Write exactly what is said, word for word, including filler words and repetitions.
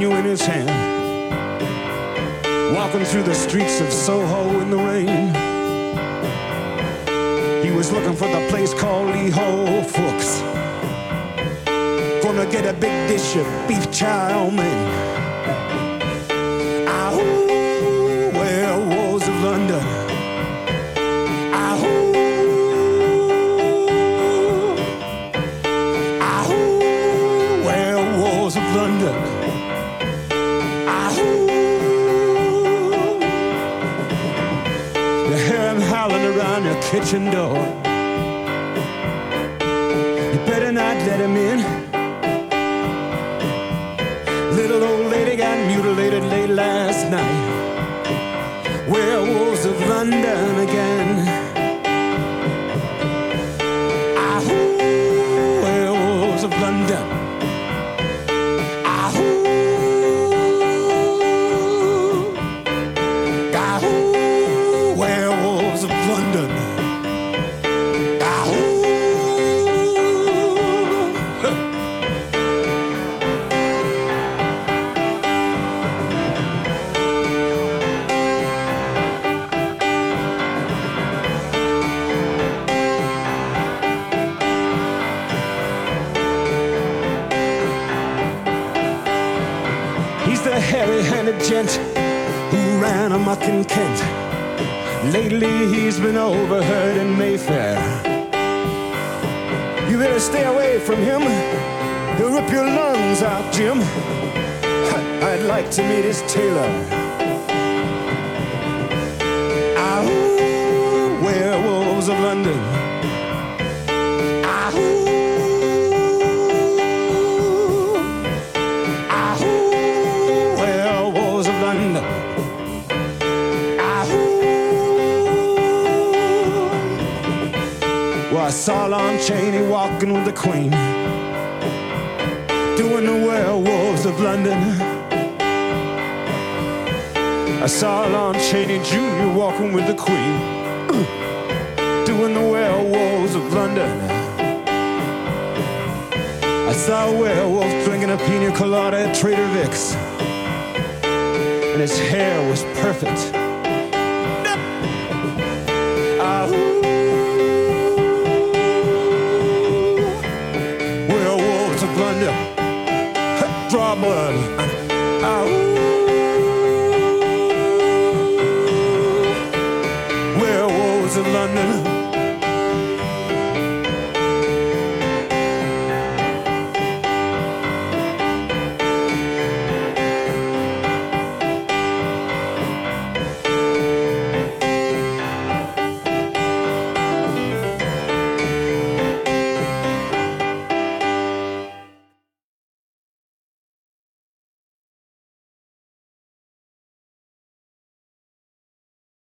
menu in his hand, walking through the streets of Soho in the rain. He was looking for the place called Lee Ho Fooks, gonna get a big dish of beef chow mein. Ah-hoo, werewolves of London. Ah-hoo, ah-hoo, werewolves of London. Ah-hoo, you hear him howling around your kitchen door. You better not let him in. Little old lady got mutilated late last night. Werewolves of London again. Ah-hoo, werewolves of London. Ah-hoo, ah-hoo, werewolves of London. Ah-hoo. He's the hairy-handed gent who ran amok in Kent. Lately he's been overheard in Mayfair. You better stay away from him. He'll rip your lungs out, Jim. I'd like to meet his tailor. Ah-hoo, werewolves of London. Ah-hoo. Well, I saw Lon Chaney walking with the Queen, doing the werewolves of London. I saw Lon Chaney Junior walking with the Queen, doing the werewolves of London. I saw a werewolf drinking a pina colada at Trader Vic's, and his hair was perfect. Ah-hoo. Werewolves of London, draw blood. Ah-hoo. Werewolves of London.